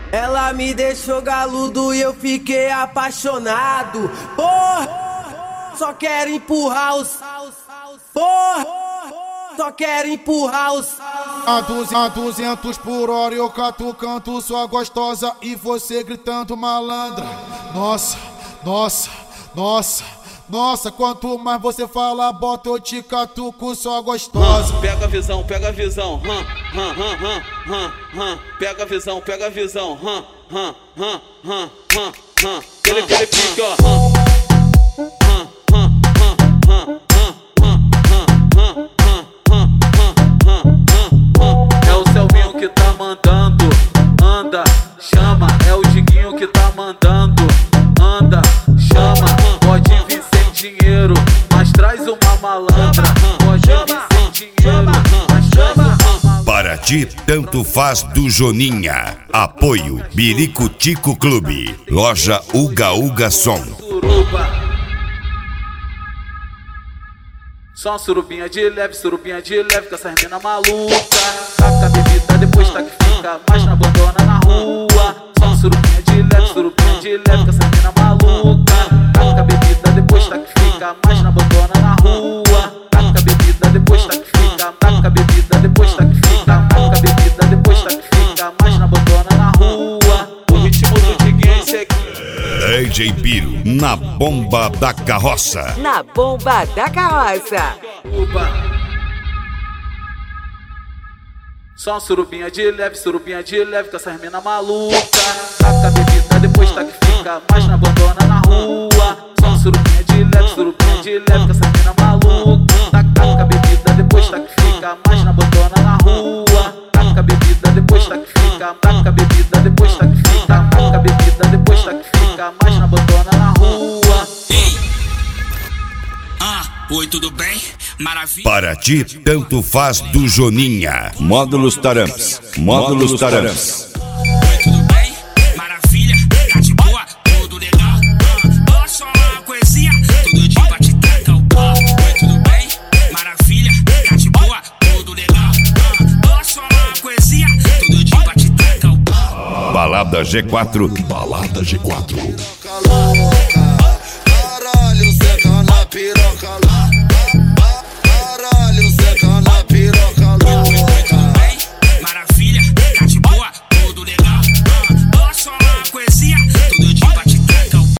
Ela me deixou galudo e eu fiquei apaixonado. Porra, só quero empurrar os. Porra, só quero empurrar os. A 200 por hora eu catucando sua gostosa e você gritando malandra. Nossa, nossa, nossa, nossa, quanto mais você fala, bota eu te catuco sua gostosa. Pega a visão, pega a visão, pega a visão, pega a visão, ele fica, ó. É o Selvinho que tá mandando, anda, chama. É o Diguinho que tá mandando, anda, chama. Pode vir sem dinheiro, mas traz uma malandra. Pode vir sem dinheiro, mas traz uma malandra. Para ti, tanto faz do Joninha. Apoio Biricutico Clube. Loja Uga Uga Som. Só uma surubinha de leve com essas mina maluca. Taca a bebida, depois tá que fica, mas não abandona na rua. Só uma surubinha de leve com essas mina maluca. Taca a bebida, depois tá que fica, mas não abandona na rua. Taca a bebida, depois tá que fica, taca a bebida, depois tá que fica, taca a bebida, depois tá que fica, mas não abandona na rua. O ritmo do Diguinho é esse aqui. DJ Biro, na bomba da carroça. Na bomba da carroça. Só uma surubinha de leve com essas mina maluca. Taca a bebida, depois tá que fica, mas não abandona na rua. Só uma surubinha de leve com essas mina maluca. Taca a bebida, depois tá que fica, mas não abandona na rua. Taca a bebida, depois tá que fica, taca a bebida, depois tá que fica, taca a bebida, depois tá que fica, mas não abandona na rua. Ei! Oi, tudo bem? Maravilha. Para ti, tanto faz do Joninha. Módulos Taramps. Módulos Taramps. Oi, tudo bem? Maravilha. Tá de boa? Tudo legal? Ó, só uma coisinha. Todo dia pra te tacar o pau. Oi, tudo bem? Maravilha. Tá de boa? Tudo legal? Ó, só uma coisinha. Todo dia pra te tacar o pau. Balada G4. Balada G4. Caralho, senta na piroca.